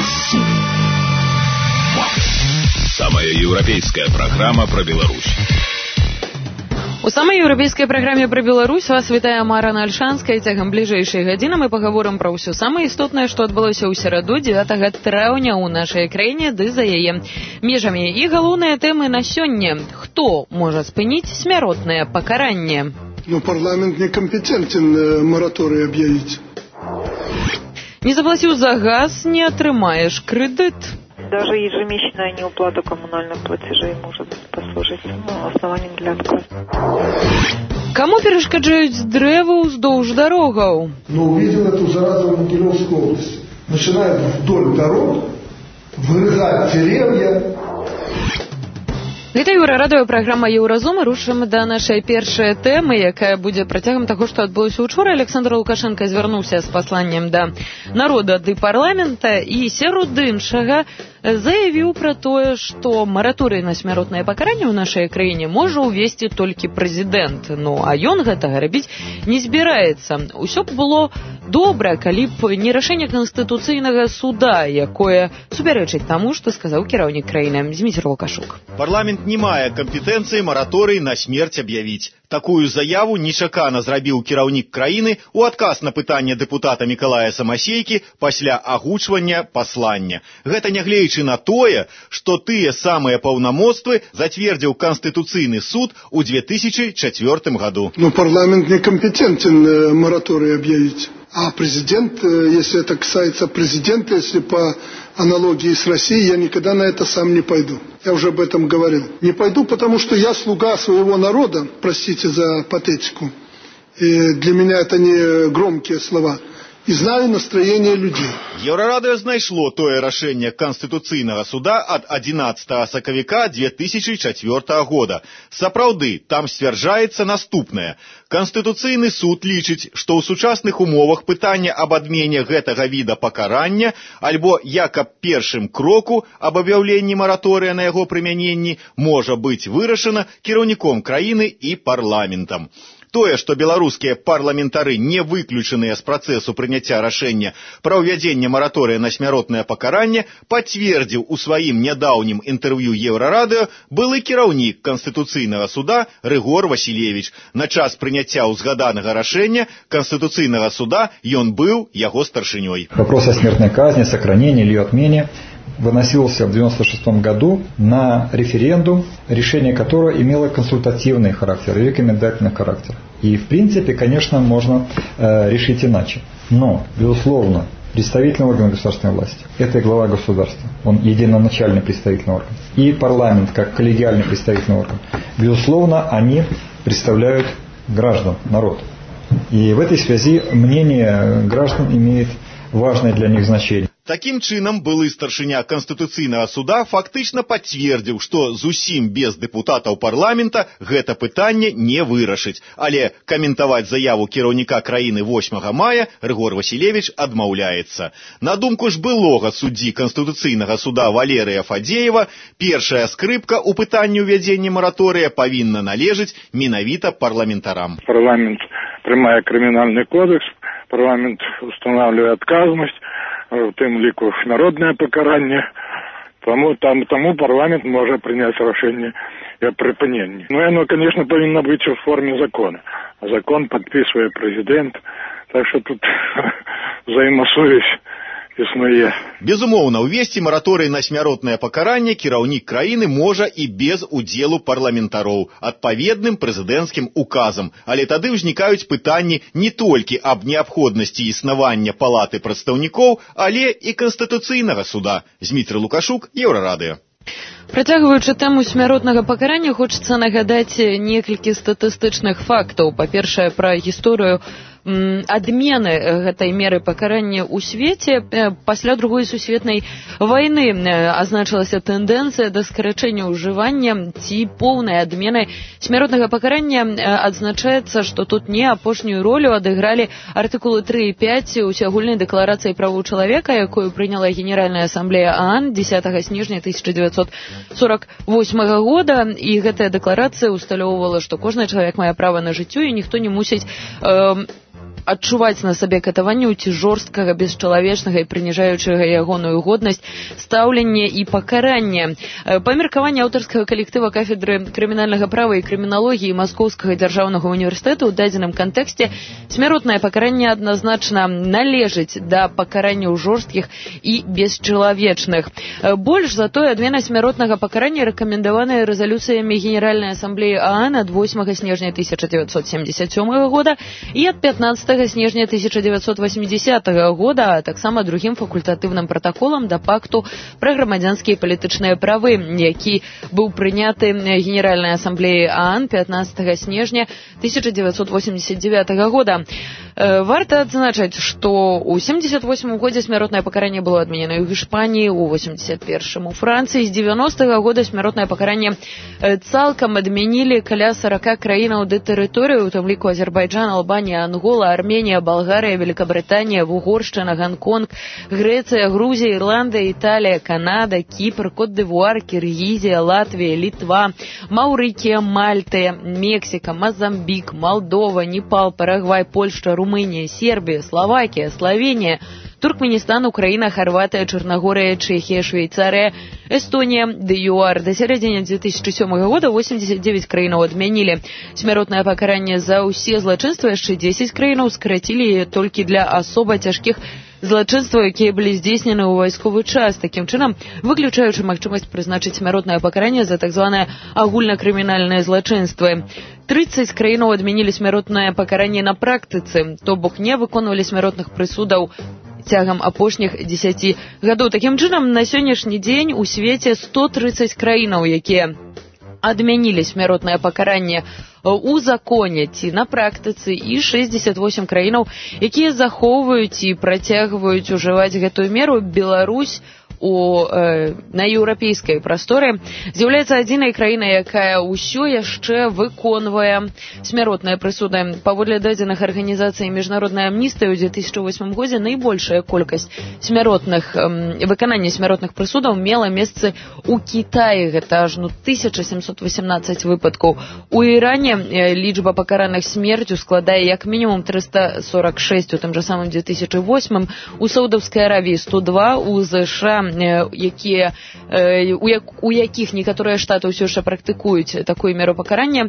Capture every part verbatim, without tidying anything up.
Самая европейская программа про Беларусь. У самай еўрапейскай праграме пра Беларусь вас вітае Марана Альшанская. Цягам бліжэйшай гадзіны мы пагаворым пра ўсё самае істотнае, што адбылося ў сераду дзевятага траўня ў нашай краіне ды за яе межамі. І галоўныя тэмы на сёння. Хто можа спыніць смяротнае пакаранне? Ну, парламент некомпетентен мораторий объявить. Не заплаціў за газ, не атрымаеш крэдыт. Даже ежемесячная неуплата коммунальных платежей может послужить ну, основанием для отказа. Кому перешкаджаюць дрэвы ўздоўж дорогаў? Ну, увидел эту заразу в Могилевской области. Начинают вдоль дорог вырезать деревья. Гэта еўрарадыё, праграма «Еўразум». Рушым да нашай першай тэмы, якая будзе працягам таго, што адбылося учора. Александр Лукашенко звярнуўся з пасланнем да народа ды парламента і сярод іншага заявіў пра тое, што мараторый на смяротнае пакаранне ў нашай краіне можа ўвесці толькі прэзідэнт. Ну, а ён гэтага рабіць не збіраецца. Усё б было добра, калі б не рашэнне Канстытуцыйнага суда, якое супярэчыць таму, што сказаў кіраўнік краіны Зміцер Лукашук. Парламент не мае кампетэнцыі мараторый на смерць аб'явіць. Такую заяву нечакана зрабіў кіраўнік краіны ў адказ на пытанне дэпутата Мікалая Самасейкі пасля агучвання паслання. Гэта нягледзячы на тое, што тыя самыя паўнамоцтвы зацвердзіў Канстытуцыйны суд у две тысячи четвёртым году. Ну, парламент некомпетентен мораторий объявить. А президент, если это касается президента, если по аналогии с Россией, я никогда на это сам не пойду. Я уже об этом говорил. Не пойду, потому что я слуга своего народа, простите за патетику. И для меня это не громкие слова. І знаю настроение людей. Еўрарадыё знайшло тое рашэнне Канстытуцыйнага суда ад адзінаццатага сакавіка две тысячи четвёртага года. Сапраўды, там сцвярджаецца наступнае. Канстытуцыйны суд лічыць, што ў сучасных умовах пытанне аб адмене гэтага віда пакарання альбо як аб першым кроку аб аб'яўленні мараторыя на яго прымяненні можа быць вырашана кіраўніком краіны і парламентам. Тое, што беларускія парламентары не выключаныя з працэсу прыняцця рашэння пра ўвядзенне мараторыя на смяротнае пакаранне, пацвердзіў у сваім нядаўнім інтэрв'ю Еўрарадыё былы кіраўнік Канстытуцыйнага суда Рыгор Васілевіч. На час прыняцця ўзгаданага рашэння Канстытуцыйнага суда ён быў яго старшынёй. Вопрос о смертной казни, сохранении или отмене выносился в девяносто шестом году на референдум, решение которого имело консультативный характер и рекомендательный характер. И в принципе, конечно, можно э, решить иначе. Но, безусловно, представительный орган государственной власти – это и глава государства, он единоначальный представительный орган. И парламент, как коллегиальный представительный орган, безусловно, они представляют граждан, народ. И в этой связи мнение граждан имеет важное для них значение. Такім чынам, былы старшыня Канстытуцыйнага суда фактычна пацвердзіў, што зусім без дэпутатаў парламента гэта пытанне не вырашыць. Але каментаваць заяву кіраўніка краіны восьмага мая Рыгор Васілевіч адмаўляецца. На думку ж былога суддзі Канстытуцыйнага суда Валерыя Фадзеева, першая скрыпка ў пытанні ўвядзення мараторыя павінна належыць менавіта парламентарам. Парламент прымае крымінальны кодекс, парламент устанавливае адказнасць, в тым ліку народнае пакаранне, тому, там, тому парламент може прийняти рішення о припиненні. Ну, оно, конечно, повинно бути в формі закона. Закон підписує президент, так що тут взаємосувязь існує. Безумоўна, увесці мараторый на смяротнае пакаранне кіраўнік краіны можа і без удзелу парламентароў адпаведным прэзідэнцкім указам, але тады ўзнікаюць пытанні не толькі аб неабходнасці існавання палаты прадстаўнікоў, але і Канстытуцыйнага суда. Зміцер Лукашук, Еўрарадыё. Працягваючы тэму смяротнага пакарання, хочацца нагадаць некалькі статыстычных фактаў. Па-першае, пра гісторыю адмены гэтай меры пакарання ў свеце. Пасля другой сусветнай вайны азначылася тэндэнцыя да скарачэння ўжывання ці поўнай адмены смяротнага пакарання. Адзначаецца, што тут не апошнюю ролю адыгралі артыкулы тры і пяць усеагульнай дэкларацыі правоў чалавека, якую прыняла Генеральная асамблея ААН дзесятага снежня тысяча девятьсот сорок восьмага года, і гэтая дэкларацыя усталёўвала, што кожны чалавек мае права на жыццё і ніхто не мусіць э, адчуваць на сабе катаванняў ці жорсткага, бесчалавечнага і прыніжаючага ягоную годнасць стаўлення і пакарання. Па меркаванні аўтарскага калектыва кафедры крымінальнага права і крыміналогіі Маскоўскага дзяржаўнага універсітэта ў дадзеным кантэксце смяротнае пакаранне адназначна належыць да пакаранняў жорсткіх і бесчалавечных. Больш за тое, адмена смяротнага пакарання рэкамендаваная рэзалюцыямі Генеральнай асамблеі ААН ад восьмага снежня тысяча дзевяцьсот семьдесят сёмага года і ад пятнадцатага снежня тысяча дзевяцьсот восьмидесятага года, а таксама другім факультатыўным пратаколам да пакту пра грамадзянскія і палітычныя правы, які быў прыняты Генеральнай асамблеяй ААН пятнадцатага снежня тысяча дзевяцьсот восемьдесят девятага года. Варта адзначаць, што ў семьдесят восьмым годзе смяротнае пакаранне было адменена ў Іспаніі, у восемьдесят первым у Францыі, з дзевяностага года смяротнае пакаранне цалкам адмянілі каля сорока краінаў ды тэрыторыі, у тым ліку Азербайджан, Албанія, Ангола, Арменія, Балгарыя, Великабрытанія, Вугоршчына, Гонконг, Грэцыя, Грузія, Ірландыя, Італія, Канада, Кіпр, Кот-д'Івуар, Кіргізія, Латвія, Літва, Маўрыкія, Мальта, Мексіка, Мазамбік, Малдова, Непал, Парагвай, Польшча, Румынія, Сербія, Словакія, Словенія, Туркменістан, Украіна, Хорватія, Чорногорія, Чехія, Швейцарія, Эстонія, ДЮАР. До сярэдзіны две тысячи сёмага года восемьдесят девять краінаў адмянілі смяротнае пакаранне за ўсе злачынствы, яшчэ десять краінаў скарацілі толькі для асоба цяжкіх злачынстваў, якія былі здзейснены ў вайсковы час, такім чынам выключаючы магчымасць прызначыць смяротнае пакаранне за так званыя агульнакрымінальныя злачынствы. тридцать краінаў адмянілі смяротнае пакаранне на практыцы, то бок не выконвалі смяротных прысудаў цягам апошніх дзесяці гадоў. Такім чынам, на сённяшні дзень у свеце сто тридцать краінаў, якія адмянілі смяротнае пакаранне у законе ці на практыцы, і шестьдесят восемь краінаў, якія захоўваюць і працягваюць ужываць гэтую меру. Беларусь у, э, на еўрапейскай прасторы з'яўляецца адзінай краінай, якая ўсё яшчэ выконвае смяротныя прысуды. Паводле дадзеных арганізацыі міжнароднай амністыі ў две тысячи восьмым годзе найбольшая колькасць смяротных э, выканання смяротных прысудаў мела месцы ў Кітаі, гэта ажно тысяча семьсот восемнадцать выпадкаў. У Іране э, лічба пакараных смерцю складае як мінімум триста сорок шесть у тым жа самым две тысячи восьмым, у Саудаўскай Аравіі сто два, у ЗША якія, у, як, у якіх некаторыя штаты ўсё яшчэ практыкуюць такую меру пакарання,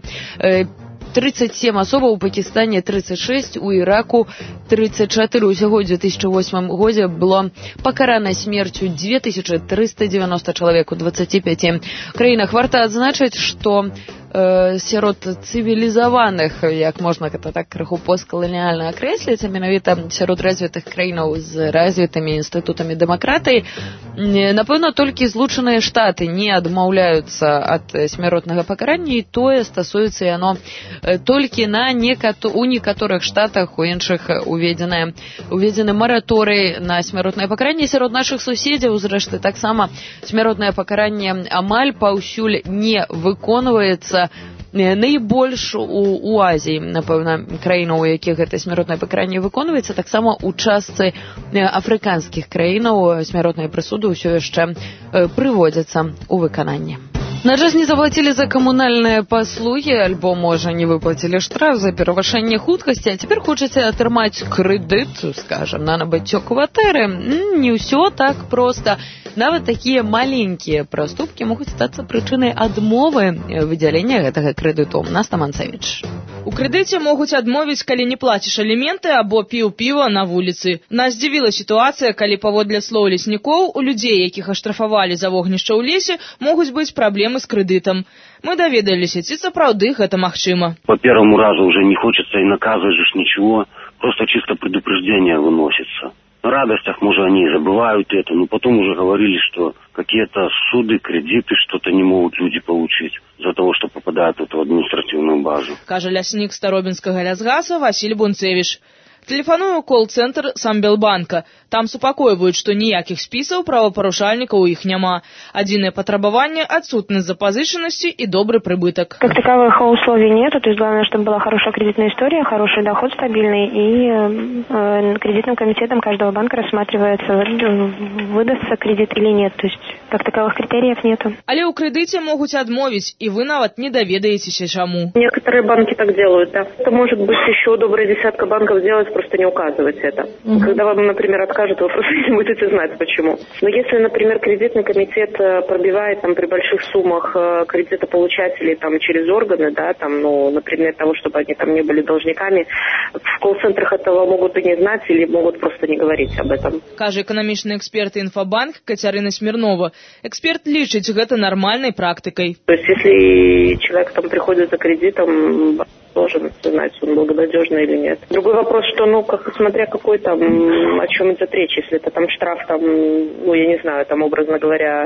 тридцать семь асобаў, у Пакістане тридцать шесть, у Іраку тридцать четыре. Усяго ў две тысячи восьмым годзе было пакарана смерцю две тысячи триста девяносто чалавек у двадцати пяти краінах. Варта адзначыць, што э, сярод цывілізаваных, як можна гэта так крыху посткаланіяльна акрэсліць, менавіта сярод развітых краінаў з развітымі інстытутамі дэмакратыі, напэўна, толькі Злучаныя Штаты не адмаўляюцца ад смяротнага пакарання, і тое стасуецца яно толькі на некато, у некаторых штатах, у іншых уведзены, уведзены мараторый на смяротнае пакаранне. Сярод нашых суседзяў, зрэшты, таксама смяротнае пакаранне амаль паўсюль не выконваецца. Найбольш у, у Азіі, напэўна, краінаў, у якіх гэта смяротнае пакаранне выконваецца, таксама у частцы афрыканскіх краінаў смяротныя прысуды ўсё яшчэ прыводзяцца у выкананне. На час не заплатили за коммунальные послуги, альбо, можа, не выплатили штраф за перавышэнне хуткасці, а цяпер хочаце атрымаць крэдыт, скажем, на набыццё кватэры. Не ўсё так проста. Нават такія маленькія праступкі могуць стацца прычынай адмовы выдзялення гэтага крэдыту. Наста Манцевіч. У крэдыце могуць адмовіць, калі не плаціш аліменты або піў піва на вуліцы. Нас здзівіла сітуацыя, калі, паводле слоў леснікоў, у людзей, якіх аштрафавалі за вогнішча ў лесе, могуць быць праблемы с крэдытам. Мы даведаліся, ці сапраўды гэта магчыма. По первому разу уже не хочется и наказывать же ничего, просто чисто предупреждение выносится. На радостях, может, они и забывают это, но потом уже говорили, что какие-то суды, кредиты, что-то не могут люди получить за того, что попадают в эту административную базу. Кажа ляснік Старобінскага лясгаса Васіль Бунцевіч. Тэлефаную ў кол-цэнтр Самбелбанка. Там супакойваюць, што ніякіх спісаў правапарушальнікаў у іх няма. Адзінае патрабаванне – отсутность запозыченности и добрый прибыток. Как таковых условий нету, то есть главное, чтобы была хорошая кредитная история, хороший доход стабильный, и э, кредитным комитетом каждого банка рассматривается, выдастся кредит или нет. То есть как таковых критериев нету. Але ў крэдыце могуць адмовіць, і вы нават не даведаецеся чаму. Некоторые банки так делают, да. Это может быть еще добрая десятка банков сделать просто не указывать это. Угу. Когда вам, например, откажут, вы просто не будете знать, почему. Но если, например, кредитный комитет пробивает там, при больших суммах кредитополучателей там, через органы, да, там, ну, например, того, чтобы они там не были должниками, в колл-центрах этого могут и не знать или могут просто не говорить об этом. Каже экономічны эксперт Инфобанк Катерина Смирнова. Эксперт лічыць гэта нормальной практикой. То есть, если человек там приходит за кредитом, должен знать, он благонадежный или нет. Другой вопрос, что, ну, как, смотря какой там, о чем идет речь, если это там штраф, там, ну, я не знаю, там, образно говоря,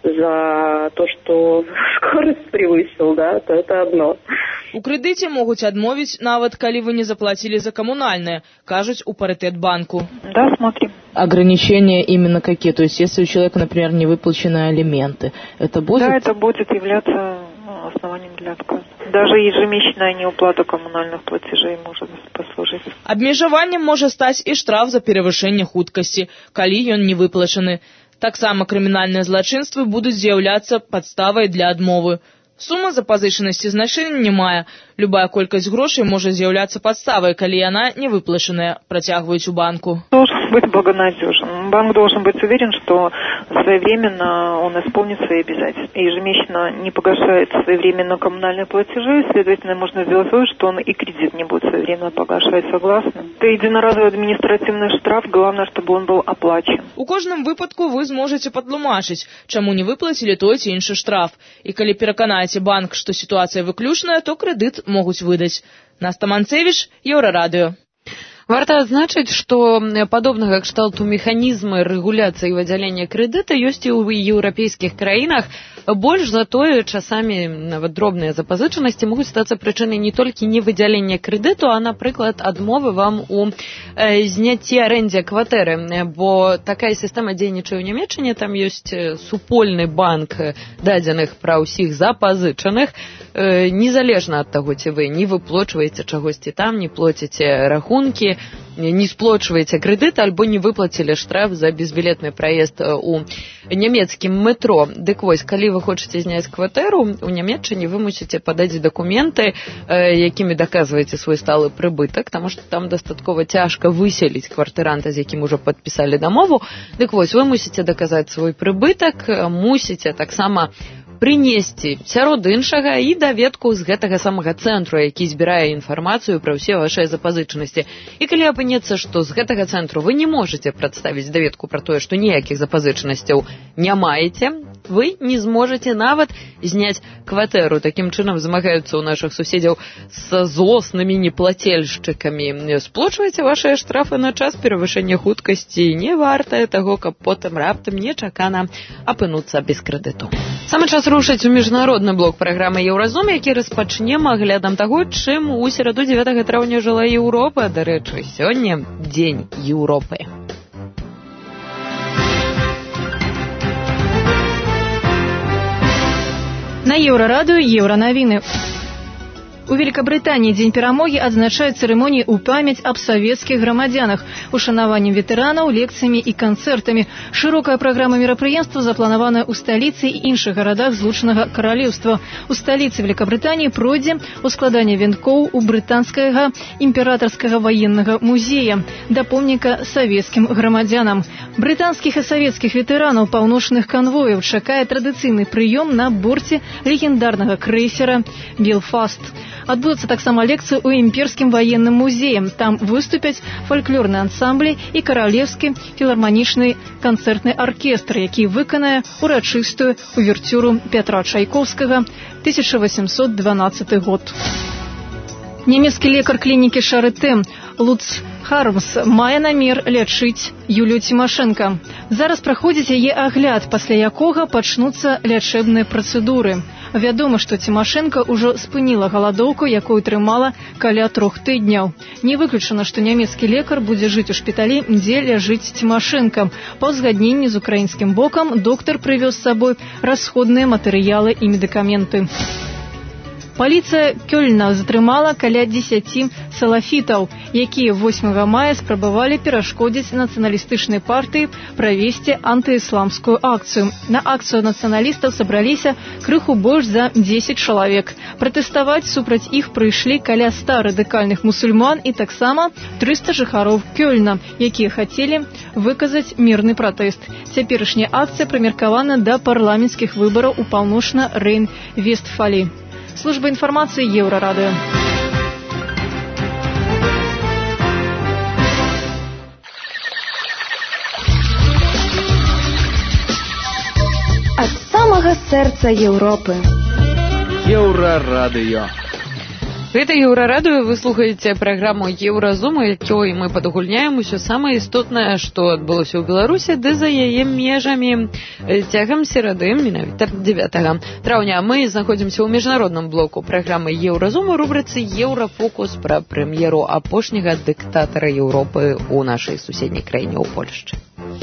за то, что скорость превысил, да, то это одно. У крэдыце могуць адмовіць, нават калі вы не заплатили за коммунальное, кажуць у Паритет-банку. Да, смотрим. Ограничения именно какие? То есть, если у человека, например, не выплачены алименты, это будет? Да, это будет являться основанием для отказа. Даже ежемесячная неуплата коммунальных платежей может послужить. Абмежаваннем можа стаць і штраф за перавышэнне хуткасці, калі ён не выплачаны. Таксама крымінальныя злачынствы будуць з'яўляцца падставай для адмовы. Сума запазычанасці значэння не мае. Любая колькасць грошай можа з'яўляцца падставай, калі яна не выплачаная, працягваюць у банку. Должен быть благонадежен. Банк должен быть уверен, что своевременно он исполнит свои обязательства. И ежемесячно не погашает своевременно коммунальные платежи, следовательно, можно сделать вывод, что он и кредит не будет своевременно погашать, согласны? Это единоразовый административный штраф, главное, чтобы он был оплачен. У кожным выпадку вы зможаце падтлумачыць, чаму не выплацілі той ці іншы штраф. І калі пераканаеце банк, што сітуацыя выключная, то крэдыт могуць выдаць. Наста Манцевіч, Еўрарадыё. Варта адзначыць, што падобнага кшталту механізмы рэгуляцыі выдзялення крэдыта ёсць і ў еўрапейскіх краінах. Больш за тое, часамі нават дробныя запазычанасці могуць стацца прычынай не толькі невыдзялення крэдыту, а, напрыклад, адмовы вам у э, зняцці арэндзе кватэры. Бо такая сістэма дзейнічае ў Нямецчыне, там ёсць супольны банк дадзеных пра ўсіх запазычаных, э, незалежна ад таго, ці вы не выплачваеце чагосьці там, не плоціце рахункі, не сплочваеце крэдыт альбо не выплацілі штраф за безбілетны праезд у нямецкім метро. Дык вось, калі вы хочаце зняць кватэру, у Нямецчыне вы мусіце падаць дакументы, якімі даказваеце свой сталы прыбытак, таму што там дастаткова цяжка выселіць кватэранта, з якім ужо падпісалі дамову. Дык вось, вы мусіце даказаць свой прыбытак, мусіце таксама прынесці сярод іншага і даведку з гэтага самага цэнтру, які збірае інфармацыю пра ўсе вашыя запазычанасці. І калі апынецца, што з гэтага цэнтру вы не можаце прадставіць даведку пра тое, што ніякіх запазычанасцяў не маеце, вы не зможаце нават зняць кватэру. Такім чынам змагаюцца ў нашых суседзяў з злоснымі неплацельшчыкамі. Сплочвайце вашыя штрафы на час перавышэння хуткасці. Не вартае таго, каб потым раптам нечакана апынуцца без крэдыту. Самы час рушыць у міжнародны блок праграмы «Еўразум», які распачнем аглядам таго, чым у сераду дзевятага траўня жыла Еўропа. Дарэчы, сёння дзень Еўропы. На Еўрарадыё Еўранавіны. У Великобритании День перамоги адзначаюць церемонии у памяць аб савецкіх грамадзянах, ушанаваннем ветэранаў, лекцыямі і канцэртамі. Шырокая праграма мерапрыемства запланаваная ў сталіцы і іншых гарадах злучанага каралеўства. У сталіцы Великобритании пройдзе ускладанне венкоў у брытанскага імператарскага ваеннага музея да помніка савецкім грамадзянам. Брытанскіх і савецкіх ветэранаў паўночных канвояў чакае традыцыйны прыём на борце легендарнага крэйсера «Белфаст». Адбудуцца таксама лекцыі ў імперскім ваенным музеі. Там выступяць фальклорны ансамблі і каралеўскі філарманічны канцэртны аркестр, які выканае урачыстую увертюру Пятра Чайковскага тысяча восемьсот дванадцаты год. Нямецкі лекар клінікі Шарытэ Луц Хармс мае намер лячыць Юлію Цімашэнка. Зараз праходзіць яе агляд, пасля якога пачнуцца лячэбныя працэдуры. Вядома, што Цімашэнка ўжо спыніла галадоўку, якую трымала каля трох тыдняў. Не выключана, што нямецкі лекар будзе жыць у шпіталі, дзе ляжыць Цімашэнка. Па ўзгадненні з украінскім бокам доктар прывёз з сабой расходныя матэрыялы і медыкаменты. Паліцыя Кёльна затрымала каля дзесяці салафітаў, якія восьмага мая спрабавалі перашкодзіць нацыяналістычнай партыі правесці антыісламскую акцыю. На акцыю нацыяналістаў сабраліся крыху больш за дзесяць чалавек. Пратэставаць супраць іх прыйшлі каля ста радыкальных мусульман і таксама трыста жыхароў Кёльна, якія хацелі выказаць мірны пратэст. Цяперашняя акцыя прымеркавана да парламенцкіх выбараў у Паўночна-Рэйн-Вестфаліі. Служба информации Еврорадио. От самого сердца Европы. Еврорадио. Гэта Еўрарадыё, вы слухаеце праграму Еўразум, якой мы падгульняем усё самае істотнае, што адбылося ў Беларусі, ды за яе межамі цягам серады, менавіта дзевятага траўня. Мы знаходзімся ў міжнародным блоку праграмы Еўразум у рубрыцы Еўрафокус пра прэм'еру апошняга дыктатара Еўропы ў нашай суседняй краіне, ў Польшчы.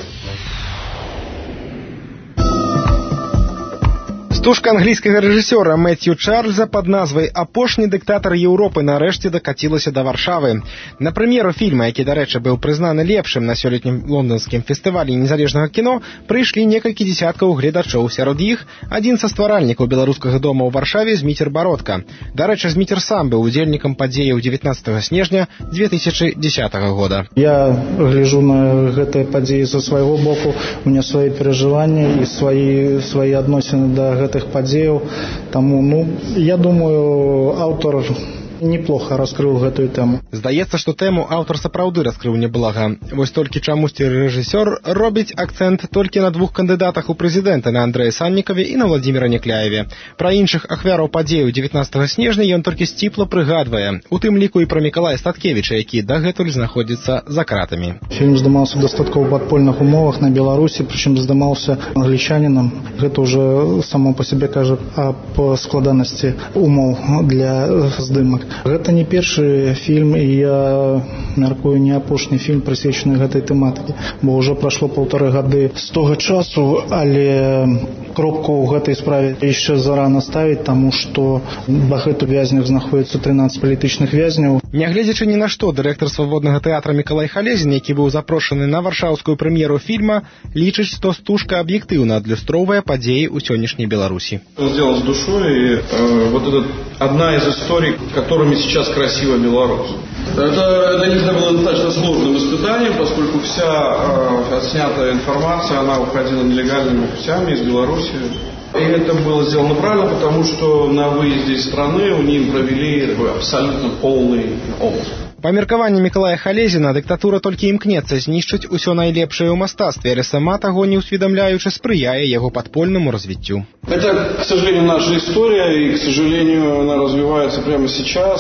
Стужка англійскага рэжысёра Мэцью Чарльза пад назвай «Апошні дыктатар Еўропы» нарэшце дакацілася да Варшавы. На прэм'еру фільма, які, дарэчы, быў прызнаны лепшым на сёлетнім лонданскім фестывалі незалежнага кіно, прыйшлі некалькі дзесяткаў гледачоў. Сярод іх адзін са стваральнікаў беларускага дома ў Варшаве Зміцер Бародка. Дарэчы, Зміцер сам быў удзельнікам падзеяў дзевятнаццатага снежня две тысячи десятого года. Я гляжу на гэтыя падзеі са свайго боку, у меня свае перажыванні і свае, свае адносіны да гэтых падзеяў. Таму, ну, я думаю, аўтар неплохо раскрыл гэтую тэму. Здаецца, што тэму аўтар сапраўды раскрыў неблага. Вось толькі чамусьці рэжысёр робіць акцэнт толькі на двух кандыдатах у прэзідэнта, на Андрэя Саннікаве і на Владзіміра Някляеве. Пра іншых ахвяраў падзеяў дзевятнаццатага снежня ён толькі сціпла прыгадвае, у тым ліку і пра Мікалая Статкевіча, які дагэтуль знаходзіцца за кратамі. Фільм здымаўся ў дастаткова падпольных умовах на Беларусі, прычым здымаўся англічанінам. Гэта ўжо само па сабе кажа аб складанасці умоў для здымак. Гэта не першы фільм, і я мяркую, не апошні фільм, прысвечаны гэтай тэматыке, бо ўжо прайшло паўтары гады з тога часу, але кропку ў гэтай справе яшчэ зарана ставіць, таму што багато вязняў знаходзіцца трынаццаць палітычных вязняў. Нягледзячы ні на што, дырэктар свабоднага тэатра Мікалай Халезін, які быў запрошаны на варшаўскую прэм'еру фільма, лічыць, што стужка аб'ектыўна адлюстроўвае падзеі ў сённяшняй Беларусі. Он сделал с душой, и э, вот это одна из историй, которыми сейчас красива Беларусь. Это, для них это было достаточно сложным испытанием, поскольку вся э, отснятая информация, она уходила нелегальными путями из Беларуси. И это было сделано правильно, потому что на выезде из страны у них провели такой абсолютно полный обыск. Па меркаванні Мікалая Халезіна, дыктатура толькі імкнецца знішчыць усё найлепшае ў мастацтве, але сама таго не усведамляючы спрыяе яго падпольнаму развіццю. Это, к сожалению, наша история, и, к сожалению, она развивается прямо сейчас.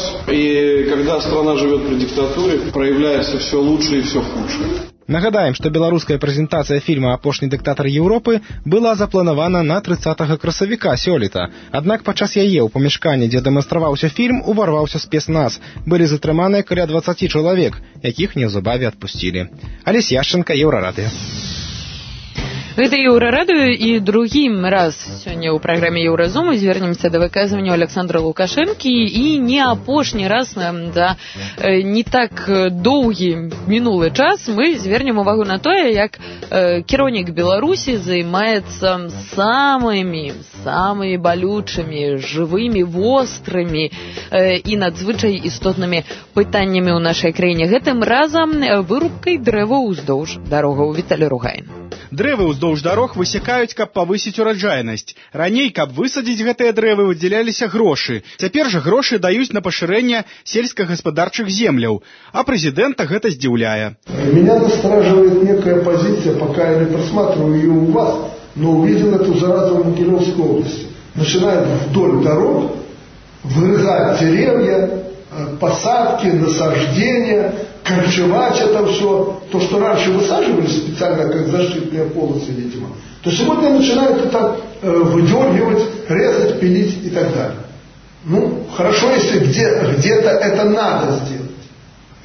И когда страна живет при диктатуре, проявляется все лучше и все хуже. Нагадаем, што беларуская прэзентацыя фільма «Апошні дыктатар Еўропы» была запланавана на трыццатага красавіка сёлета. Аднак падчас яе ў памяшканні, дзе дэманстраваўся фільм, уварваўся спецназ. Былі затрыманыя каля дваццаці чалавек, якіх неўзабаве адпусцілі. Алесь Яшченка, Еўрарадыё. Гэта Еўрарадыё, і другі раз сёння ў праграме Еўразум звернемся да выказвання Александра Лукашэнкі, і не апошні раз за не так доўгі мінулы час мы звернем увагу на тое, як кіраўнік Беларусі займаецца самымі самымі балючымі, жывымі, вострымі і надзвычай істотнымі пытаннямі ў нашай краіне. Гэтым разам вырубкай дрэваў уздоўж дарогаў. Віталій Ругай. Дрэвы ўздоўж дарог высякаюць, каб павысіць ураджайнасць. Раней, каб высадзіць гэтыя дрэвы, выдзяляліся грошы. Цяпер жа грошы даюць на пашырэнне сельскагаспадарчых земляў. А прэзідэнта гэта здзіўляе. Меня настораживает некая позиция, пока я не просматриваю ее у вас, но увидел эту заразу в Могилевской области. Начинают вдоль дорог вырезать деревья, посадки, насаждения, корчевать это все. То, что раньше высаживали специально как защитные полосы, видимо, то сегодня начинают это э, выдергивать, резать, пилить и так далее. Ну, хорошо, если где, где-то это надо сделать.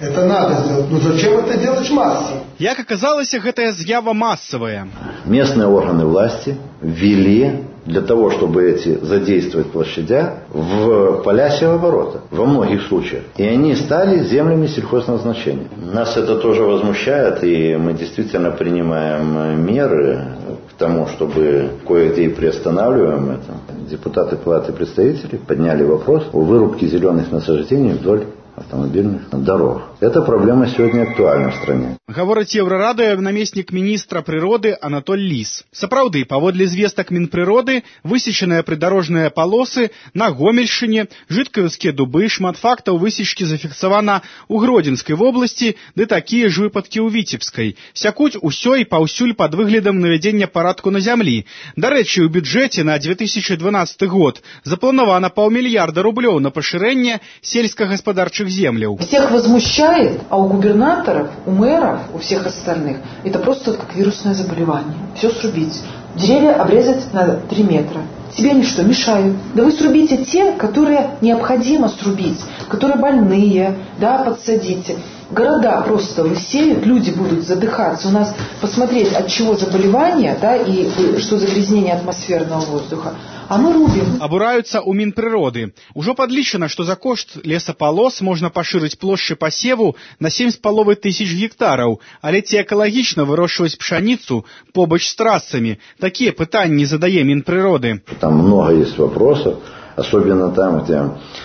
Это надо сделать. Но зачем это делать массово? Як оказалось, гэтая з'ява массовая. Местные органы власти ввели для того, чтобы эти задействовать площадя в поля севооборота во многих случаях. И они стали землями сельхозназначения. Нас это тоже возмущает, и мы действительно принимаем меры к тому, чтобы кое-где и приостанавливаем это. Депутаты Палаты представителей подняли вопрос о вырубке зеленых насаждений вдоль автомобильных дорог. Эта проблема сегодня актуальна в стране. Гаворыць Еўрарадыё намеснік міністра прыроды Анатоль Ліс. Сапраўды, паводле звестак Мінпрыроды, высечаныя прыдарожныя палосы на Гомельшчыне, жыткавіцкія дубы, шмат фактаў высечкі зафіксавана ў Гродзенскай вобласці, ды такія ж выпадкі ў Віцебскай. Сякуць усё і паўсюль пад выглядам навядзення парадку на зямлі. Дарэчы, у бюджэце на две тысячи двенадцатый год запланавана паўмільярда рублёў на пашырэнне сельскагаспадарчых земляў. Всех возмущает, а у губернаторов, у мэров, у всех остальных, это просто как вирусное заболевание. Все срубить. Деревья обрезать на три метра. Тебе они что, мешают? Да вы срубите те, которые необходимо срубить, которые больные, да, подсадите. Города просто лысеют, люди будут задыхаться. У нас посмотреть, от чего заболевания, да, и что загрязнение атмосферного воздуха. А мы рубим. Абураюцца ў Мінпрыроды. Ужо падлічана, што за кошт лесапалос можна пашырыць плошчы пасеву на семь з паловай тысяч гектараў. Але ці экалагічна вырошчваць пшаніцу побач з трасамі? Такія пытанні задае Мінпрыроды. Там много есть вопросов. Особенно там, где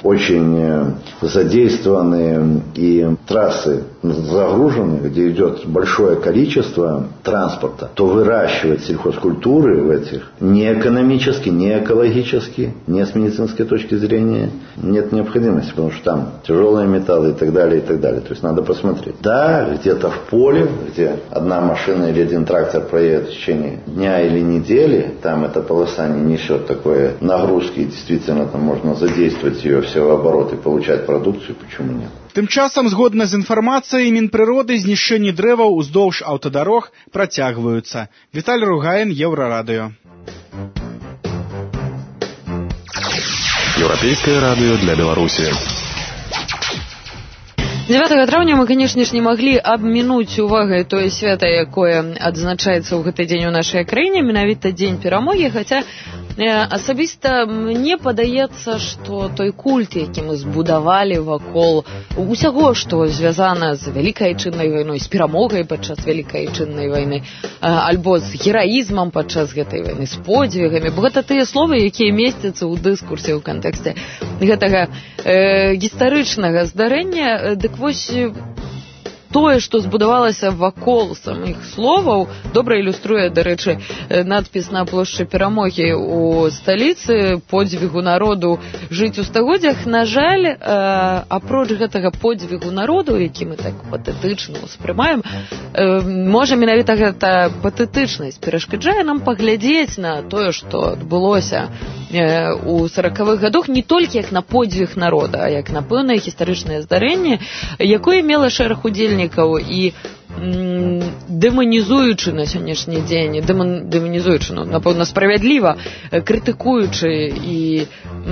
очень задействованы и трассы загружены, где идет большое количество транспорта, то выращивать сельхозкультуры в этих не экономически, не экологически, не с медицинской точки зрения нет необходимости, потому что там тяжелые металлы и так далее, и так далее. То есть надо посмотреть. Да, где-то в поле, где одна машина или один трактор проедет в течение дня или недели, там эта полоса не несет такой нагрузки, и действительно там можно задействовать ее в севооборот и получать продукцию, почему нет? Тым часам, згодна з інфармацыяй Мінпрыроды, знішчэнні дрэваў уздоўж аўтадарог працягваюцца. Віталь Ругаін, Еўрарадыё. Еўрапейскае радыё для Беларусі. дзевятага траўня мы, канешне ж, не маглі абмінуць увагай тое свята, якое адзначаецца ў гэты дзень у нашай краіне, менавіта дзень перамогі, хаця асабіста мне падаецца, што той культ, які мы збудавалі вакол усяго, што звязана з вялікай айчыннай вайной, з перамогай падчас вялікай айчыннай вайны, альбо з гераізмам падчас гэтай вайны, з подзвігамі, бо гэта тыя словы, якія месцяцца ў дыскурсе ў кантэксце гэтага э, гістарычнага здарэння. Дык вось тое, што збудавалася вакол самых словаў, добра ілюструе, дарэчы, надпіс на плошчы Перамогі ў сталіцы подзвігу народу жыць у стагоддзях. На жаль, апроч гэтага подзвігу народу, які мы так патэтычна ўспрымаем, можа, менавіта гэта патэтычнасць перашкаджае нам паглядзець на тое, што адбылося у саракавых гадах не толькі як на подзвіг народа, а як на пэўнае гістарычнае здарэнне, якое мела шэраг удзельнікаў і дэманізуючы на сённяшні дзень, дэманізуючы, ну, напэўна, справядліва, крытыкуючы і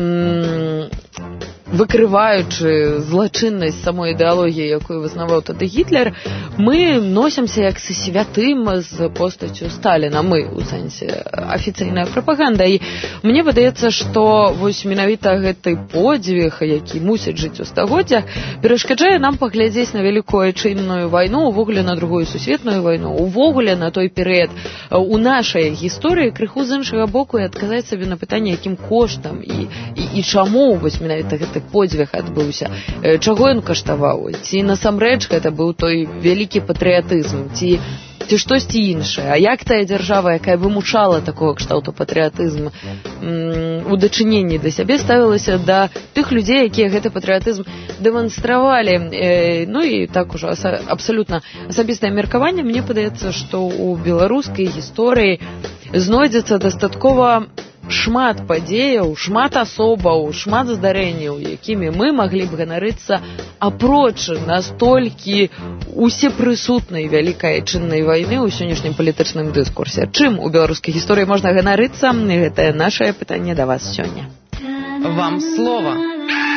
выкрываючы злачыннасць самой ідэалогіі, якую вызнаваў тады Гітлер, мы носімся як са святым з постаццю Сталіна, мы, у сэнсе афіцыйная прапаганда. І мне падаецца, што вось менавіта гэты подзвіг, які мусіць жыць у стагоддзях, перашкаджае нам паглядзець на вялікую айчынную вайну, увогуле на другую сусветную вайну, увогуле на той перыяд у нашай гісторыі, крыху з іншага боку, і адказаць сабе на пытанне, якім коштам і, і, і чаму вось менавіта гэты подзвіг адбыўся, чаго ён каштаваў, ці насамрэч гэта быў той вялікі патрыятызм, ці ці штосьці іншае, а як тая дзяржава, якая вымушала такого кшталту патрыятызм у дачыненні да сябе, ставілася да тых людзей, якія гэты патрыятызм дэманстравалі. Ну і так ужо абсалютна асабістае меркаванне, мне падаецца, што ў беларускай гісторыі знойдзецца дастаткова шмат падзеяў, шмат асобаў, шмат здарэнняў, якімі мы маглі б ганарыцца апроч настолькі усепрысутнай вялікай айчыннай вайны ў сённяшнім палітычным дыскурсе. Чым у беларускай гісторыі можна ганарыцца? Гэтае нашае пытанне да вас сёння. Вам слова.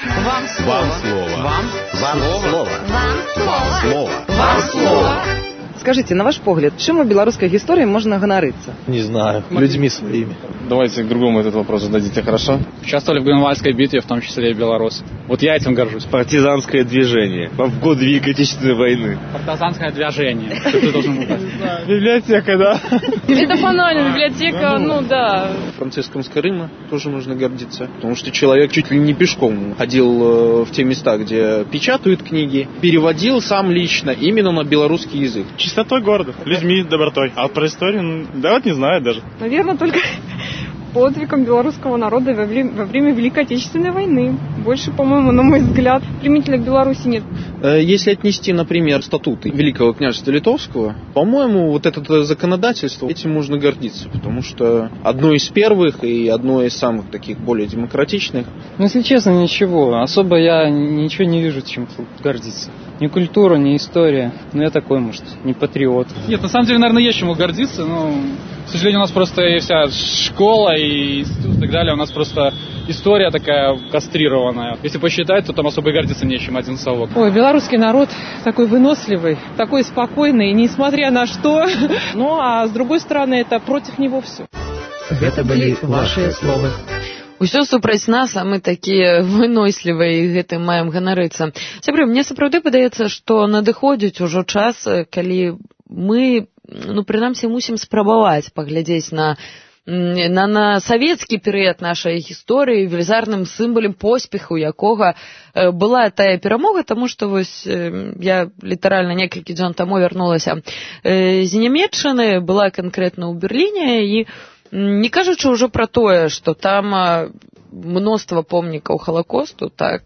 Вам слово. Вам слово. Вам слово. Вам слово. Вам слово. Скажите, на ваш погляд, чым у беларускай гісторыі можна ганарыцца? Не знаю, людьми своими. Давайте к другому этот вопрос зададите, хорошо? Участвовали в Грюнвальдской битве, в том числе и белорусы. Вот я этим горжусь. Партизанское движение в годы Великой Отечественной войны. Партизанское движение. Что ты должен быть? Библиотека, да? Это банально, библиотека, ну да. Франциском с Крыма тоже можно гордиться. Потому что человек чуть ли не пешком ходил в те места, где печатают книги, переводил сам лично именно на белорусский язык. Чистотой города, людьми, добротой. А про историю, да вот не знаю даже. Наверное, только подвигом белорусского народа во время, во время Великой Отечественной войны. Больше, по-моему, на мой взгляд, применительно к Беларуси нет. Если отнести, например, статуты Великого княжества Литовского, по-моему, вот это законодательство, этим можно гордиться, потому что одно из первых и одно из самых таких более демократичных. Ну, если честно, ничего. Особо я ничего не вижу, чем тут гордиться. Ни культура, ни история. Ну, я такой, может, не патриот. Нет, на самом деле, наверное, есть чему гордиться, но, к сожалению, у нас просто и вся школа и институт и так далее, у нас просто история такая кастрированная. Если посчитать, то там особо и гордиться нечем, один совок. Ой, белорусский народ такой выносливый, такой спокойный, несмотря на что. Ну, а с другой стороны, это против него все. Это были ваши слова. Усё супраць нас, а мы такія вынослівыя і гэтым маем ганарыцца. Сябры, мне сапраўды падаецца, што надыходзіць ужо час, калі мы, ну, прынамсі, мусім спрабаваць паглядзець на на, на савецкі перыяд нашай гісторыі, велізарным сімвалам поспеху якога была тая перамога, таму што вось я літаральна некалькі дзён таму вярнулася з Нямецчыны, была канкрэтна ў Берліне, і не кажучы ўжо пра тое, што там мноства помнікаў Халакосту, так,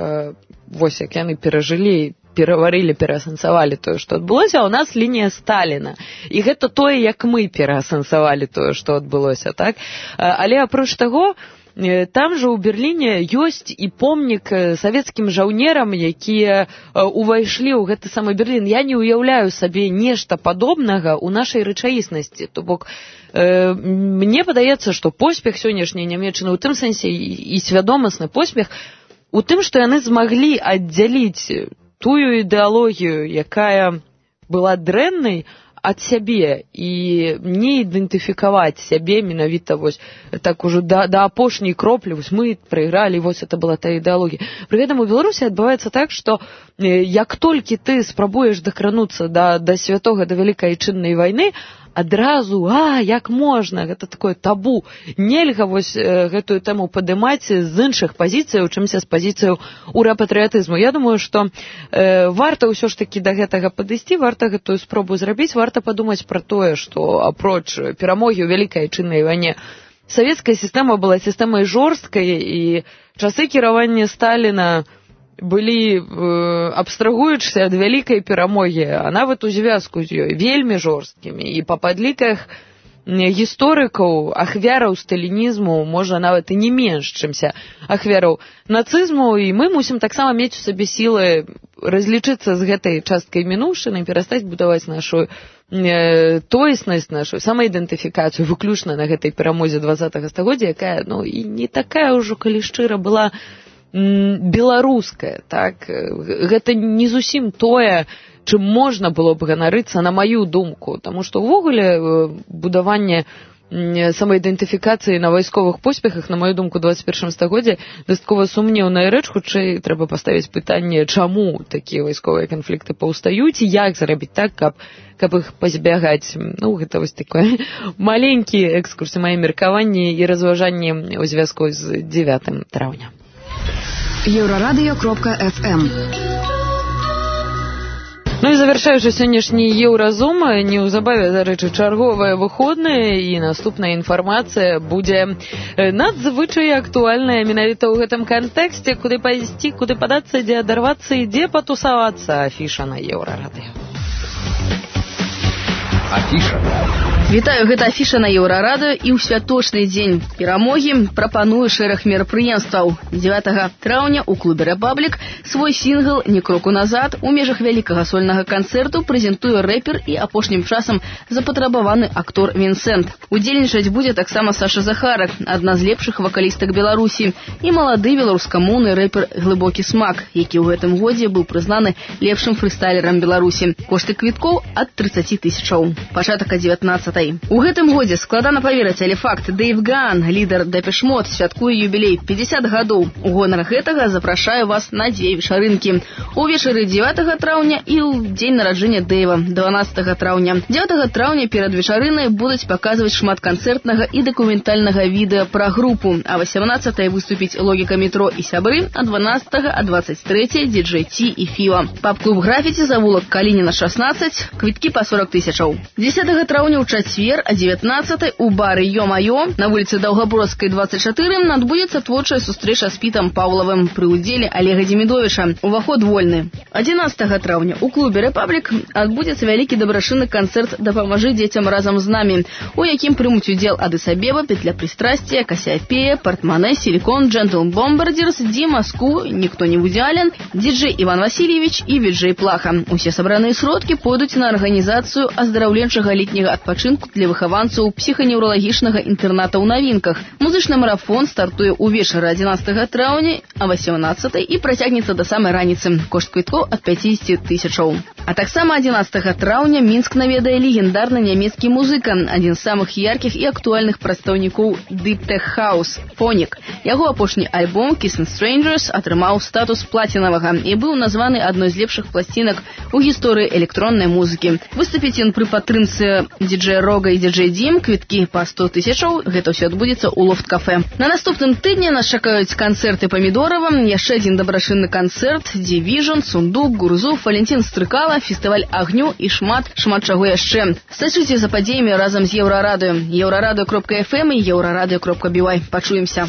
вось як яны перажылі, пераварылі, пераасэнсавалі тое, што адбылося, а ў нас лінія Сталіна. І гэта тое, як мы пераасэнсавалі тое, што адбылося, так? Але апроч таго, там жа ў Берліне ёсць і помнік савецкім жаўнерам, якія увайшлі ў гэты самы Берлін. Я не ўяўляю сабе нешта падобнага ў нашай рэчаіснасці. То бок, э, мне падаецца, што поспех сённяшняй Нямецчыны, у тым сэнсе і свядомасны поспех, у тым, што яны змаглі аддзяліць тую ідэалогію, якая была дрэннай, ад сябе і не ідэнтыфікаваць сябе менавіта вось так ужо да, да апошняй кроплі, вось мы прайгралі, вось это была та ідэалогія. Пры гэтым у Беларусі адбываецца так, што як толькі ты спрабуеш дакрануцца да, да святога, да Вялікай Айчыннай вайны, адразу, а, як можна, гэта такое табу. Нельга вось э, гэтую тэму падымаць з іншых пазіцый, у чымся з пазіцыяў ура патрыятызму. Я думаю, што э, варта ўсё ж такі да гэтага падысці, варта гэтую спробу зрабіць, варта падумаць пра тое, што апроч перамогі ў Вялікай Айчыннай вайне савецкая сістэма была сістэмай жорсткай, і часы кіравання Сталіна былі, э, абстрагуючыся ад вялікай перамогі, а нават у звязку з ёй вельмі жорсткімі. І па падліках гісторыкаў ахвяраў сталінізму можа нават і не менш, чымся ахвяраў нацызму, і мы мусім таксама мець у сабе сілы разлічыцца з гэтай часткай мінуўшчыны, перастаць будаваць нашу э, тоеснасць, нашу самаідэнтыфікацыю выключна на гэтай перамозе двадцатага стагоддзя, якая, ну, і не такая ўжо, калі шчыра, была беларуская, так? Гэта не зусім тое, чым можна было б ганарыцца, на маю думку, таму што ўвогуле будаванне самаідэнтыфікацыі на вайсковых поспехах, на маю думку, у двадцать першым стагоддзі дастаткова сумнеўная рэч, хутчэй трэба паставіць пытанне, чаму такія вайсковыя канфлікты паўстаюць і як зрабіць так, каб, каб іх пазбягаць. Ну, гэта вось такое маленькі экскурс, мае меркаванні і разважанні ў звязку з дзевятым траўня. Еўрарадыё кропка эф эм. Ну і завяршаючы сённяшні Еўразум, неўзабаве, дарэчы, чарговыя выходныя, і наступная інфармацыя будзе надзвычай актуальная менавіта ў гэтым кантэксце, куды пайсці, куды падацца, дзе адарвацца і дзе патусавацца. Афіша на Еўрарадыё. Афіша. Вітаю, гэта афіша на Еўрарадыё і ў святочны дзень перамогі прапаную шэраг мерапрыемстваў. дзевятага траўня ў клубе «Рэпаблік» свой сінгл «Ні кроку назад» у межах вялікага сольнага канцэрту прэзентуе рэпер і апошнім часам запатрабаваны актор Вінсент. Удзельнічаць будзе таксама Саша Захарак, адна з лепшых вакалістак Беларусі, і малады беларускамоўны рэпер Глыбокі Смак, які ў гэтым годзе быў прызнаны лепшым фрыстайлерам Беларусі. Кошты квіткоў ад трыццаці тысячаў. Пачатак о дзевятнаццатай. У гэтым годзе складана паверыць, але факт, Дэйв Ган, лідар Депеш Мод, святкуе юбілей пятьдесят гадоў. У гонар гэтага запрашаю вас на дзве вечарынкі. Увечары дзевятага траўня і ў дзень нараджэння Дэйва, дванаццатага траўня. дзевятага траўня перад вечарынай будуць паказваць шмат канцэртнага і дакументальнага відэа пра групу, а васямнаццатай выступіць Логіка Метро і сябры, а дванаццатага а двадцать трэцяе Диджей Ти і Фіва. Паб-клуб Графіці, завулак Калініна шаснаццаць, квіткі па сорок тысячаў. дзесятага траўня ў чацвер, а дзевятнаццатай у бары «Ё-маё» на вуліцы Даўгаборскай двадцать чатыры адбудзецца творчая сустрэча з Пітам Паўлавым пры ўдзеле Олега Демідовіча. Уваход вольны. адзінаццатага траўня у клубе «Рэпаблік» адбудзецца вялікі дабрачынны канцэрт «Дапамажы дзецям разам з намі», у якім прымуць удзел Адыс-Абеба, Петля Прыстрасція, Касіапея, Партмане, Силикон, Джентл Бомбардерс, Ди Маску, Ніхто не Вуді Аллен, Диджей Іван Васильевич і Виджей Плаха. Усе сабраныя сродкі пойдуць на арганізацыю аздараўленчага летняга адпачынку для выхаванцаў псіханеўралагічнага інтэрната ў навінках. Музычны марафон стартуе ўвечары адзінаццатага траўня, а васямнаццатай і працягнецца да самай раніцы. Кошт квіткоў ад пятьдесят тысячаў. А таксама адзінаццатага траўня Мінск наведае легендарны нямецкі музыка, адзін з самых яркіх і актуальных прадстаўнікоў Deep Tech House – Фонік. Яго апошні альбом «Kissing Strangers» атрымаў статус плацінавага і быў названы адной з лепшых пласцінак у гісторыі электроннай музыкі. Выступіць ён пры падтрымцы диджея Рога і диджей Дім, квіткі па сто тысячаў. Гэта ўсё адбудзецца ў Лофт-кафе. На наступным тыдні нас чакаюць канцэрты Памідорава, яшчэ адзін дабрачынны канцэрт, Дивижн, Сундук, Гурзуф, Валентин Стрыкала, фестываль агню і шмат, шмат чаго яшчэ. Сачыце за падзеямі разам з Еўрарадыё. еўрарадыё кропка эф эм і еўрарадыё кропка би вай. Пачуемся.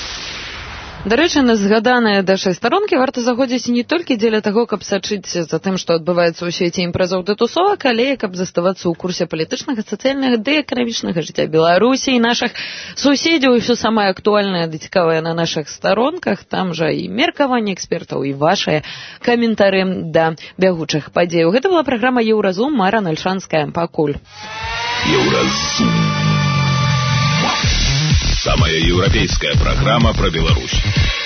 Дарэчы, на згаданыя дашай старонкі варта заходзіць не толькі дзеля таго, каб сачыць за тым, што адбываецца ў свеце імпрэзаў ды тусовак, але і каб заставацца ў курсе палітычнага, сацыяльнага ды эканамічнага жыцця Беларусі і нашых суседзяў, і ўсё самае актуальнае ды цікавае на нашых старонках. Там жа і меркаванне экспертаў, і вашыя каментары да бягучых падзеяў. Гэта была праграма «Еўразум», Мара Нальшанская. Пакуль. Еўразум. Самая европейская программа про Беларусь.